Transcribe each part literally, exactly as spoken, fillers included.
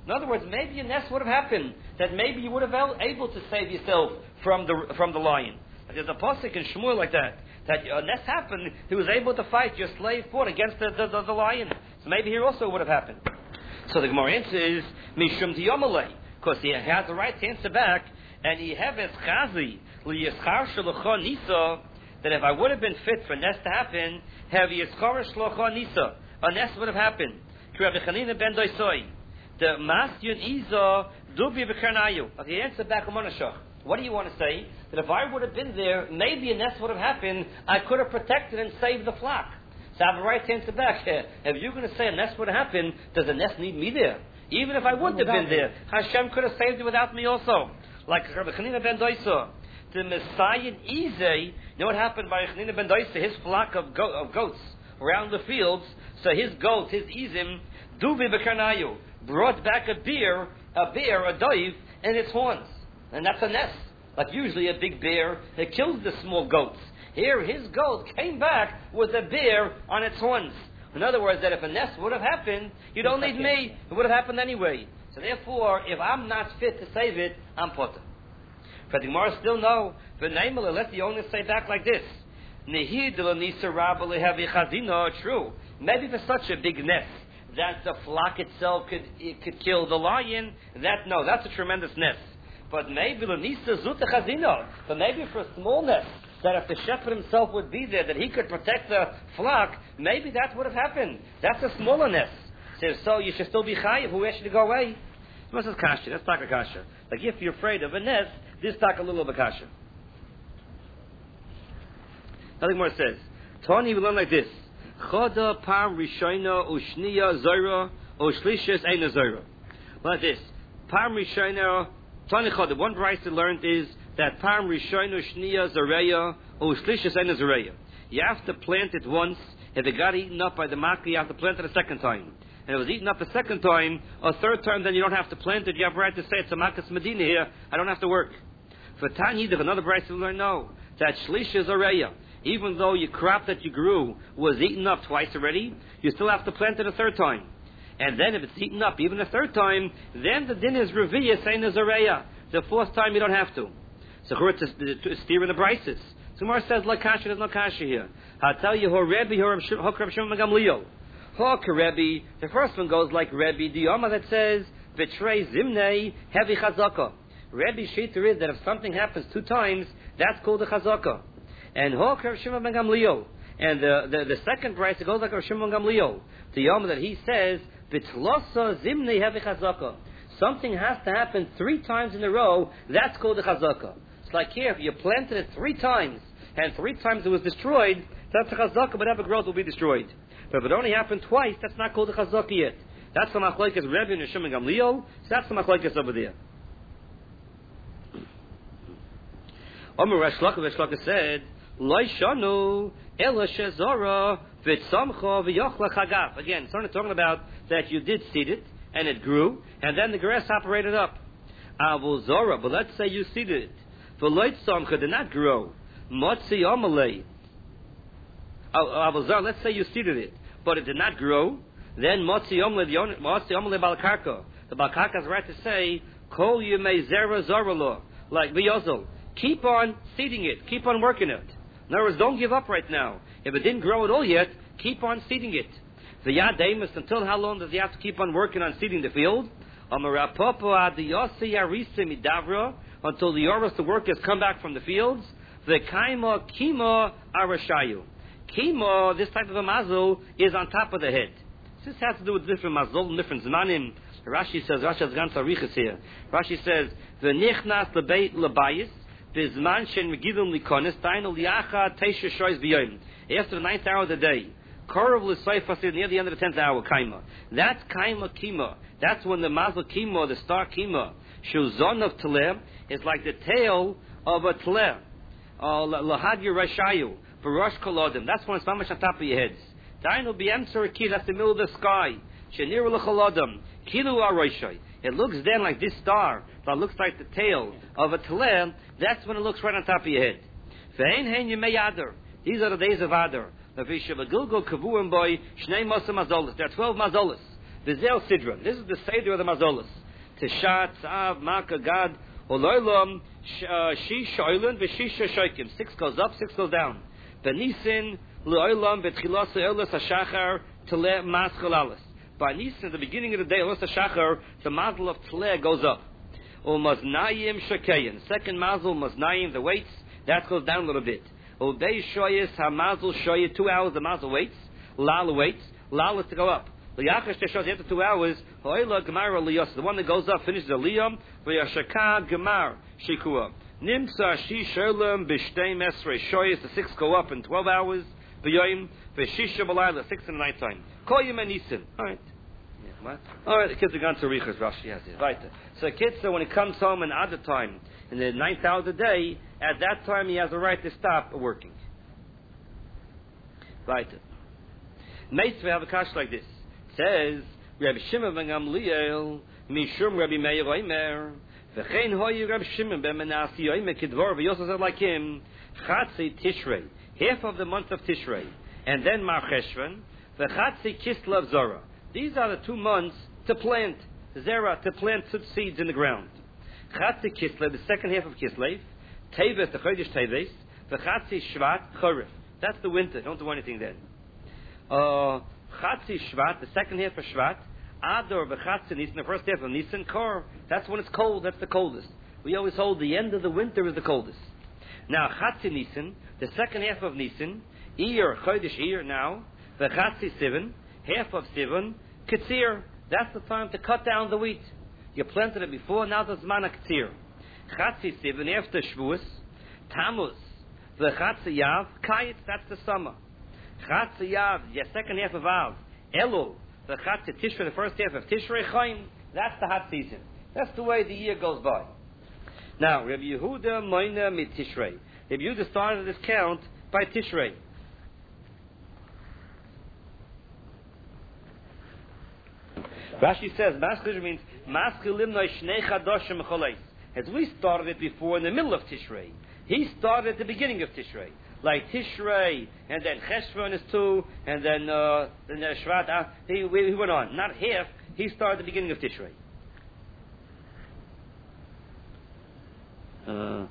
In other words, maybe a nest would have happened, that maybe you would have been able to save yourself from the from the lion. There's a pasuk in Shmuel like that, that a nest happened, he was able to fight, your slave fought against the, the, the, the lion. So maybe here also would have happened. So the Gemara answer is, Mishum Diyomalei, because he has the right to answer back, and he have his chazi, liyischar shalocha nisa, that if I would have been fit for a nest to happen, have yischar shalocha nisa, a nest would have happened. Rabbi Chanina ben Doisoi, the Mastyun Iza Dubi B'Karnayu. Okay, answer back Monashach. What do you want to say? That if I would have been there, maybe a nest would have happened, I could have protected and saved the flock. So I have a right to answer back here. If you're going to say a nest would have happened, does the nest need me there? Even if I wouldn't have been there, Hashem could have saved it without me also. Like Rabbi Chanina ben Doisa. The Messiah Izeh, you know what happened by Chanina ben Doisa? His flock of, go- of goats around the fields, so his goats, his Izim, Dubi B'Karnayu, brought back a bear, a bear, a doiv, and its horns. And that's a nest. Like usually a big bear that kills the small goats. Here, his goat came back with a bear on its horns. In other words, that if a nest would have happened, you don't need me. It would have happened anyway. So therefore, if I'm not fit to save it, I'm potter. But the Gemara still no. V'neimele, let the owner say back like this. True. Maybe for such a big nest that the flock itself could it could kill the lion, that no, that's a tremendous nest. But maybe but maybe for a small nest, that if the shepherd himself would be there, that he could protect the flock, maybe that would have happened. That's a smaller nest. So, so you should still be chayiv. Who asked you to go away? This is kasha. That's taka kasha. Like if you're afraid of a nest, this taka a little of a kasha. Nothing more says. Tony will learn like this. Choda pam rishayna ushniya zayra ushlishes eina zayra. Like this. Pam rishayna Tony choda. One price to learn is that pam rishayna ushniya zareya ushlishes eina zareya. You have to plant it once. If it got eaten up by the maki, you have to plant it a second time. And it was eaten up a second time, a third time, then you don't have to plant it. You have a right to say it's a makas medina here. I don't have to work. For Tanya, there's another price to learn. No, that shlisha zareya. Even though your crop that you grew was eaten up twice already, you still have to plant it a third time. And then if it's eaten up even a third time, then the din is reviya saying the zareya. The fourth time you don't have to. So it's a steer in the brises. Tomorrow says like kasha, there's no kasha here. I'll tell you, Horebi, Hokrab Shimon Gamliel. Hok Rebbe, the first one goes like Rebbe, the Yoma that says, betray Zimnei, heavy chazaka. Rebbe Shiter is that if something happens two times, that's called a chazaka. And Hok Rav Shimon ben Gamliel. And the, the, the second price, it goes like Rav Shimon ben Gamliel. The Yom that he says, B'tlosa zimnei hevi chazaka. Something has to happen three times in a row, that's called a chazaka. It's like here, if you planted it three times, and three times it was destroyed, that's a chazaka, but whatever growth will be destroyed. But if it only happened twice, that's not called a chazaka yet. That's the machlokes Rebbe and Rav Shimon ben Gamliel, so that's the machlokes over there. Omer Resh Lakish, Resh Lakish said, Loishanu ela shezora v'tzamcha v'yochla chagav. Again, it's only talking about that you did seed it and it grew, and then the grass operated up. Avul zora, but let's say you seeded it. V'loit tzamcha did not grow. Motzi amalei. Avul zora, let's say you seeded it, but it did not grow. Then motzi amalei, motzi amalei balkarka. The balkarka has the right to say kol yemei zera zora lo, like v'yozol. Keep on seeding it. Keep on working it. In other words, don't give up right now. If it didn't grow at all yet, keep on seeding it. The Yad Amos, until how long does he have to keep on working on seeding the field? Until the Yoros, the workers, come back from the fields. The Kaima Kima Arashayu. Kima, this type of a mazel, is on top of the head. This has to do with different mazel, different zmanim. Rashi says, Rashi has gone to Arichas here. Rashi says, the Nichnas Lebayis. After the ninth hour of the day, near the end of the tenth hour, kaima. That's kaima kima. That's when the mazel kima, the star kima, shuzon of teleh, is like the tail of a teleh. Lahadya rashayu, barosh kolodim. That's when it's mamash on top of your heads. Dainu b'emtzor ki, that's the middle of the sky. Shenir l'cholodam, kilu aroshai. It looks then like this star that looks like the tail of a teleh. That's when it looks right on top of your head. These are the days of Adar. There are twelve mazolas. Vizel Sidron. This is the Seder of the Mazolas. Tishat, Tzav, Maka, Gad, Oloilam, Shish, Oilan, Veshisha, Shoikim. Six goes up, six goes down. Benisin, Loilam, Betchilas, Elas, Hashachar, Tele, Mas, Chalalis. By Nisan, the beginning of the day, Elas, Hashachar, the mazel of Tele goes up. O Maznayim, Shakayan. Second mazel, Maznayim, the weights, that goes down a little bit. O Day Shoyas, Hamazel, Shoyah, two hours, the mazel waits. Lala waits. Lala is to go up. Liachash shows after two hours. Hoila Gemara Liyos, the one that goes up finishes a liyam. V'yashaka Gemar Shikua. Nimsa Shi Sherlam B'Shtei Mesrei Shoyes. The six go up in twelve hours. V'yoyim V'Shisha B'Layla six in the night time. Koyim and Nisan. All right. Yeah, what? All right. The kids are gone to Riches. Rashi has it. Right. So the kid, so when he comes home in other time in the ninth hour of the day, at that time he has a right to stop working. Right. Meitz we have a kash like this. Says Rabbi Shimon ben Gamliel Mishum Rabbi Meir Omer V'chein hoyi Rabbi Shimon ben Menassi Omer Kidvor V'yosef said like him Chatzi Tishrei, half of the month of Tishrei, and then Mar Cheshvan V'chatzi Kislev Zora. These are the two months to plant Zera, to plant seeds in the ground. Chatzi Kislev, the second half of Kislev, Teves, the Chodesh Teves, V'chatzi Shvat Chorif. That's the winter. Don't do anything then. Uh, Chatzi Shvat, the second half of Shvat, Ador v'Chatzi Nisan, the first half of Nisan, Kor. That's when it's cold. That's the coldest. We always hold the end of the winter is the coldest. Now Chatzi Nisan, the second half of Nisan, Iyar Chodesh Iyar now, v'Chatzi Sivan, half of Sivan, Ketzir. That's the time to cut down the wheat. You planted it before. Now the Zman Ketzir. Chatzi Sivan after Shavuos, Tammuz, v'Chatzi Yav, Kayit. That's the summer. Chatzi Yav, the second half of Av, Elul, the Chatzi Tishrei, the first half of Tishrei Chaim. That's the hot season. That's the way the year goes by. Now, Rabbi Yehuda Moina mit Tishrei. Rabbi Yehuda started this count by Tishrei. Rashi says, Maschil means Maschilim no Shnei Chadoshim Choleis. As we started it before in the middle of Tishrei, he started at the beginning of Tishrei. Like Tishrei, and then Cheshvan is two, and then uh, then uh, Shvat. Uh, he, he went on. Not half. He started at the beginning of Tishrei. Uh,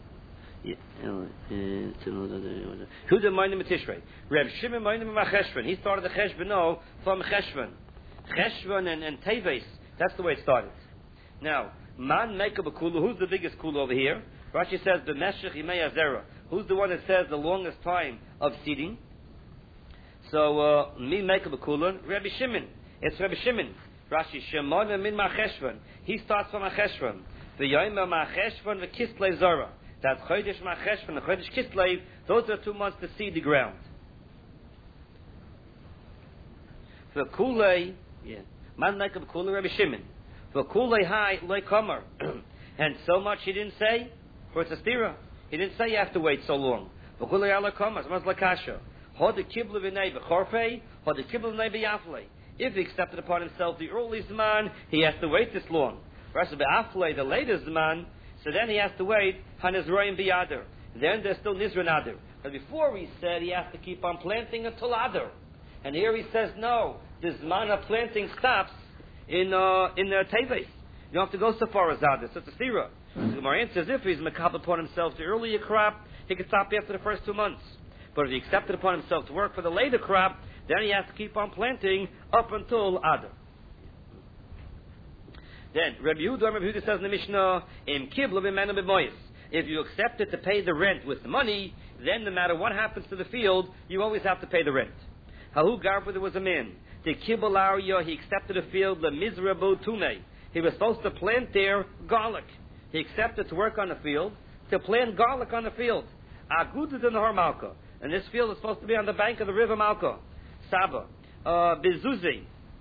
Who's the Moinim of Tishrei? Reb Shimon Moinim of Cheshvan. He started the Cheshvan from Cheshvan. Cheshvan and, and Teves. That's the way it started. Now, Man Mekab Kula. Who's the biggest Kula over here? Rashi says B'Meshech Yimei Azera. Who's the one that says the longest time of seeding? So, uh, mi make a bekulun, Rabbi Shimon. It's Rabbi Shimon. Rashi Shemona min Macheshvan. He starts from Macheshvan. The Yoima Macheshvan, the Kislev Zara. That's Chodesh Macheshvan, the Chodesh Kislev. Those are two months to seed the ground. The Kulei, yeah, man make a bekulun, Rabbi Shimon. The Kulei Hai Leikomer. And so much he didn't say, for it's a stira. He didn't say you have to wait so long. If he accepted upon himself the early Zman, he has to wait this long. The later Zman, so then he has to wait Hanizroim Biyadar. Then there's still Nizran Adar. But before he said he has to keep on planting until Adar. And here he says no, the Zman of planting stops in uh, in uh, Teves. You don't have to go so far as Adar. So it's a stira. The Gemara says if he's makabel upon himself the earlier crop, he could stop after the first two months. But if he accepted upon himself to work for the later crop, then he has to keep on planting up until Adar. Then Rabbi Yehuda, Rabbi Yehuda says in the Mishnah, "Im kiblu b'menu b'moyes." If you accepted to pay the rent with the money, then no matter what happens to the field, you always have to pay the rent. Hahu garbu, there was a man. The kibul arya, he accepted a field the mizrabu tume. He was supposed to plant there garlic. He accepted to work on the field, to plant garlic on the field. Agudu de Nahar Malka. And this field is supposed to be on the bank of the river Malka. Saba. Uh, Bizuzi.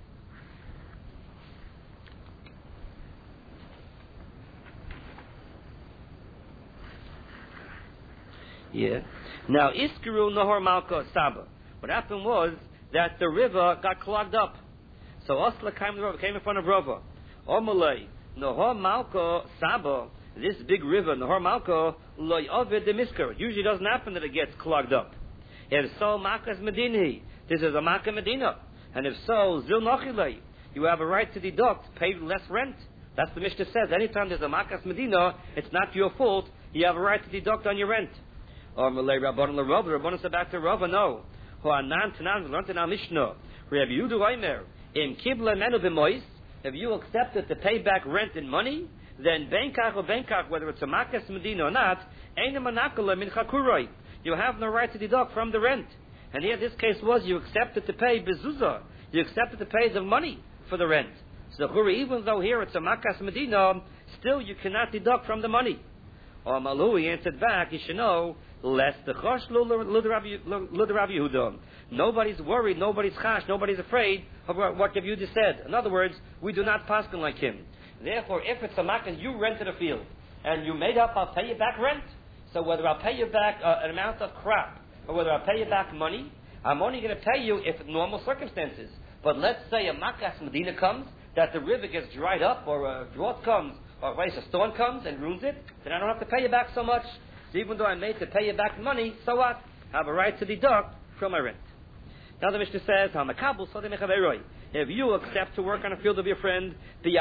Yeah. Now, Iskaru Nahar Malka Saba. What happened was that the river got clogged up. So Osla came, came in front of Rava. Omalei. Nahar Malka Saba, this big river, Nahar Malka, loy oved de misker. It usually doesn't happen that it gets clogged up. If so, Makas Medini. This is a Makkah Medina. And if so, Zil Nachilei. you have a right to deduct, pay less rent. That's the Mishnah says. Anytime there's a Makas Medina, it's not your fault. You have a right to deduct on your rent. Or Malay Rabban LaRav, the Rabban said back to Rava, no. Hoanan Tanan, we learned in our Mishnah. Rabbi Yehuda Omer, in Kibla Menu B'Mois, if you accepted to pay back rent in money, then Benkach or Benkach, whether it's a Makas Medina or not, Ein Manakala Min Chakuroi. You have no right to deduct from the rent. And here this case was you accepted to pay Bezuzah. You accepted to pay the money for the rent. So even though here it's a Makas Medina, still you cannot deduct from the money. Or Malu, he answered back, you should know, less the chosh Ludrav Yehuda. Nobody's worried, nobody's chash, nobody's afraid of what Yehuda said. In other words, we do not paskin like him. Therefore, if it's a Makas, you rented a field, and you made up, I'll pay you back rent. So whether I'll pay you back uh, an amount of crop, or whether I'll pay you back money, I'm only going to pay you if normal circumstances. But let's say a Makas Medina comes, that the river gets dried up, or a drought comes, or a storm comes and ruins it, then I don't have to pay you back so much. So even though I made to pay you back money, so what? I have a right to deduct from my rent. Now the Mishnah says, if you accept to work on a field of your friend,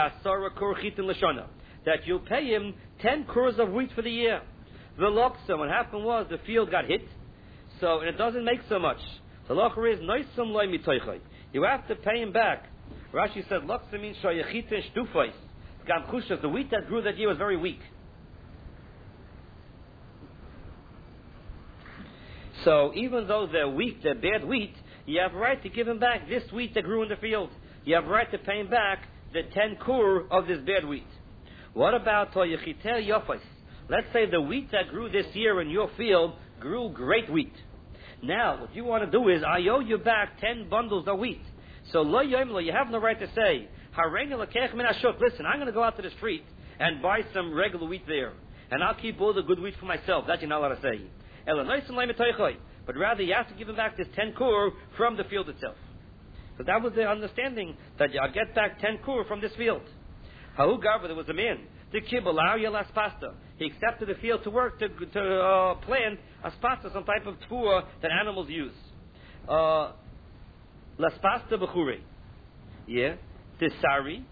that you'll pay him ten kurs of wheat for the year. The loksa, what happened was the field got hit, so and it doesn't make so much. The locher is noisum loy mitoichai. You have to pay him back. Rashi said loksa means shayachita shtufais. Gam chushas, the wheat that grew that year was very weak. So even though they're weak, they're bad wheat, you have a right to give him back this wheat that grew in the field. You have a right to pay him back the ten kur of this bad wheat. What about toyachitel yofais? Let's say the wheat that grew this year in your field grew great wheat. Now, what you want to do is, I owe you back ten bundles of wheat. So, lo yoimlo, you have no right to say, listen, I'm going to go out to the street and buy some regular wheat there, and I'll keep all the good wheat for myself. That you're not allowed to say. But rather, you have to give him back this ten kur from the field itself. So that was the understanding, that I'll get back ten kur from this field. Hahu Garba, there was a man. The kibble, las pasta. He accepted the field to work to, to uh, plant aspasta, some type of tfuah that animals use. Uh, las pasta b'churi. Yeah. Tisari.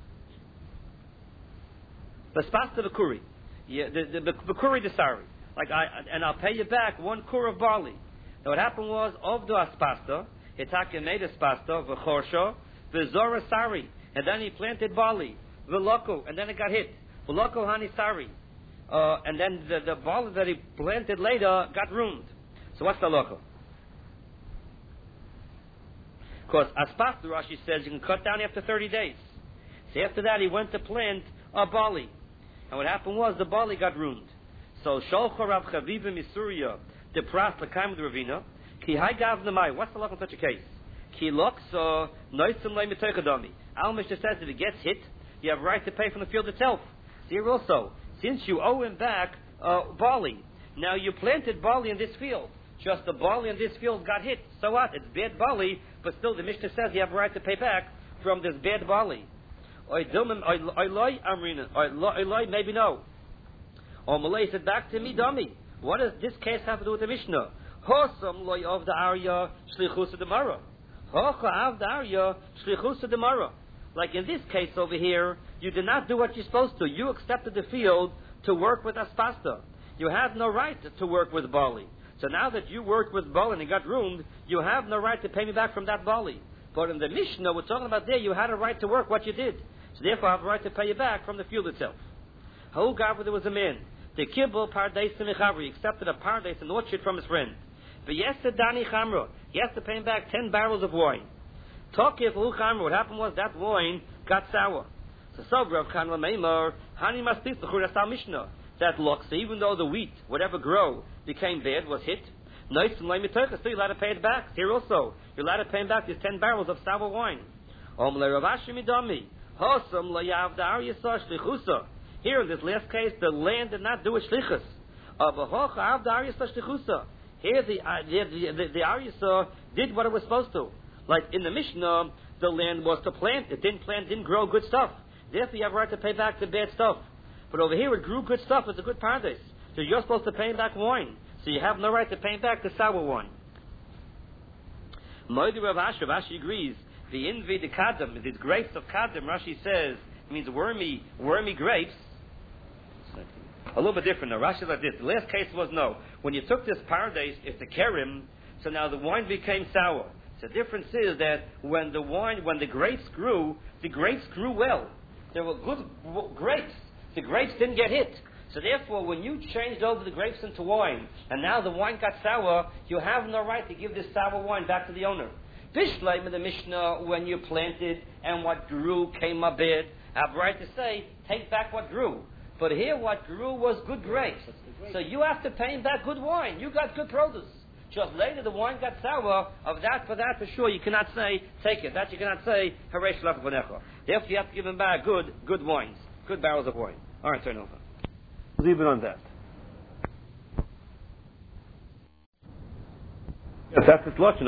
Las pasta b'kuri. Yeah. The b'kuri tisari. Like I, and I'll pay you back one kur of barley. Now what happened was, of the aspasta, Hitaka made aspasta, v'chorsha, v'zora sari. And then he planted barley. V'loko. And then it got hit. V'loko hani sari. Uh, and then the, the barley that he planted later got ruined. So what's the loko? Because aspasta, Rashi says, you can cut down after thirty days. So after that, he went to plant a barley. And what happened was, the barley got ruined. So Sholcho Rav Chaviva Misuria de Pras Lakaim de Ravina Ki Hai Gav Namai. What's the law in such a case? Ki Lokso Noisim Lei Mitoichadami. Al Mishnah says if it gets hit, you have a right to pay from the field itself. So here also, since you owe him back uh, barley, now you planted barley in this field. Just the barley in this field got hit. So what? It's bad barley, but still the Mishnah says you have a right to pay back from this bad barley. Oy Dilmim Oy Loi Amrina Oy Loi maybe no. Or Malay said back to me, dummy. What does this case have to do with the Mishnah? Hosam loy of the Arya shlichusa demara. Hocha of the Arya shlichusa demara. Like in this case over here, you did not do what you're supposed to. You accepted the field to work with aspasta. You have no right to work with barley. So now that you worked with barley and it got ruined, you have no right to pay me back from that barley. But in the Mishnah, we're talking about there, you had a right to work what you did. So therefore, I have a right to pay you back from the field itself. How Gavra, there was a man. The kibble pardes mechavri accepted a pardes, an orchard from his friend. But yes, the dani chamra, he has to pay him back ten barrels of wine. Tokif hu chamra, what happened was that wine got sour. So Sobrav Kanwa Meimar, Hani Mastis the Mishnah. That looks, even though the wheat, whatever grow, became bad, was hit. Nice and lame still you're allowed to pay it back. Here also, you're allowed to pay him back these ten barrels of sour wine. Om le Ravashi midami. Hosam le yav dar yisar shlichusa. Here in this last case, the land did not do a shlichus. Here the uh, the the, the Aryasa did what it was supposed to. Like in the Mishnah, the land was to plant. It didn't plant, didn't grow good stuff. Therefore, you have a right to pay back the bad stuff. But over here, it grew good stuff. It's a good paradise. So you're supposed to pay him back wine. So you have no right to pay him back the sour wine. Moedi Rav Ashi, Rav Ashi agrees. The invi the kadam, these grapes of kadam, Rashi says, it means wormy, wormy grapes. A little bit different now. Rashi like this. The last case was no. When you took this paradise, it's the kerim, so now the wine became sour. So the difference is that when the wine, when the grapes grew, the grapes grew well. There were good grapes. The grapes didn't get hit. So therefore, when you changed over the grapes into wine, and now the wine got sour, you have no right to give this sour wine back to the owner. Bishleim in the Mishnah, when you planted and what grew came a bit, have right to say, take back what grew. But here what grew was good grapes. So you have to pay him back good wine. You got good produce. Just later the wine got sour. Of that for that for sure you cannot say, take it. That you cannot say, Haresh Lach Vanecha. Therefore you have to give him back good, good wines. Good barrels of wine. Alright, turn over. Leave it on that. Yes, that's the Lashon.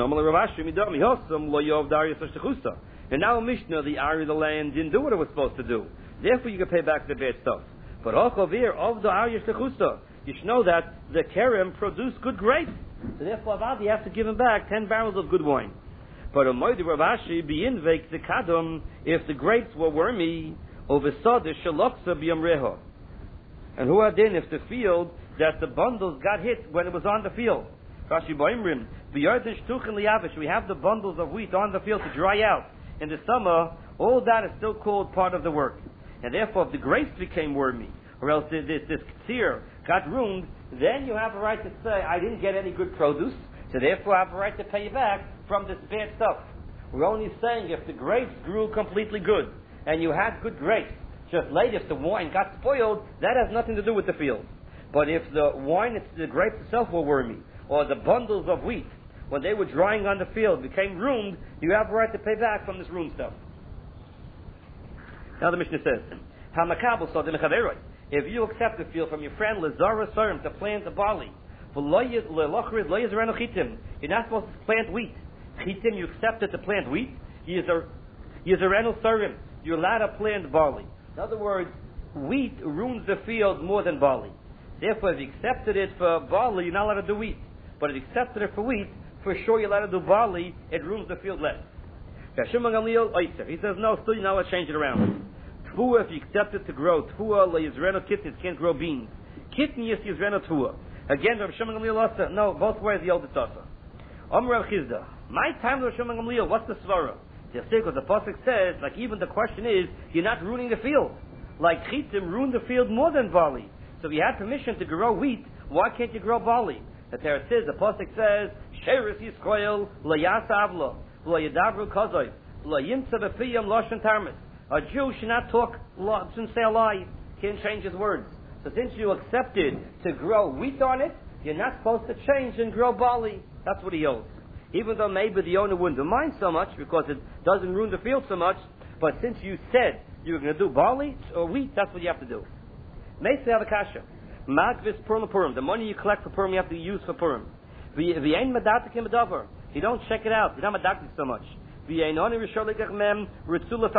And now Mishnah, the Ari of the land didn't do what it was supposed to do. Therefore you can pay back the bad stuff. But Ochovir of the Ari Shlechusta, you should know that the Kerem produced good grapes. So therefore you have to give him back ten barrels of good wine. But Omoidi Ravashi be invake the Kadam if the grapes were wormy, over Sadish Shaloksa Biyamreho. And who had in if the field that the bundles got hit when it was on the field. Rashi Boimrim, Biyardish Tuchin Liyavish, we have the bundles of wheat on the field to dry out. In the summer, all that is still called part of the work. And therefore, if the grapes became wormy, or else this, this ktsir got ruined, then you have a right to say, I didn't get any good produce, so therefore I have a right to pay you back from this bad stuff. We're only saying if the grapes grew completely good, and you had good grapes, just later if the wine got spoiled, that has nothing to do with the field. But if the wine, the grapes itself were wormy, or the bundles of wheat, when they were drying on the field, became ruined, you have a right to pay back from this ruined stuff. Now the Mishnah says, Hamakabel saw the mechaveroi. If you accept the field from your friend Lazara Sarim to plant a barley, you're not supposed to plant wheat. Chitim, you accept it to plant wheat. Yizarenu Sarim, you're allowed to plant barley. In other words, wheat ruins the field more than barley. Therefore, if you accepted it for barley, you're not allowed to do wheat. But if you accepted it for wheat, for sure you're allowed to do barley, it ruins the field less. He says, no, still you're not allowed to change it around. Tfua, if you accept it to grow, Tfua, le Yizreno Kitnis, can't grow beans. Kitni is Yizreno Tfua. Again, Rav Shimon Gamliel also, no, both ways the oldest also. Omer Rav Chizda, my time Rav Shimon Gamliel, what's the svara? Because the pasuk says, like even the question is, you're not ruining the field. Like Chitim ruined the field more than barley. So if you had permission to grow wheat, why can't you grow barley? The Torah says, the pasuk says, Sheris Yisrael, la yasa avlo, la yadavru kazoy, la yimtza b'fiyam loshen tarmis. A Jew should not talk, shouldn't say a lie, can't change his words. So since you accepted to grow wheat on it, you're not supposed to change and grow barley. That's what he holds. Even though maybe the owner wouldn't mind so much because it doesn't ruin the field so much, but since you said you were going to do barley or wheat, that's what you have to do. Meisei Avakasha. Magvis Purim Purim. The money you collect for Purim you have to use for Purim. V'yein medatakim medavar. You don't check it out. You're not medatakim so much. V'yein oni rishol lekach mem ritzula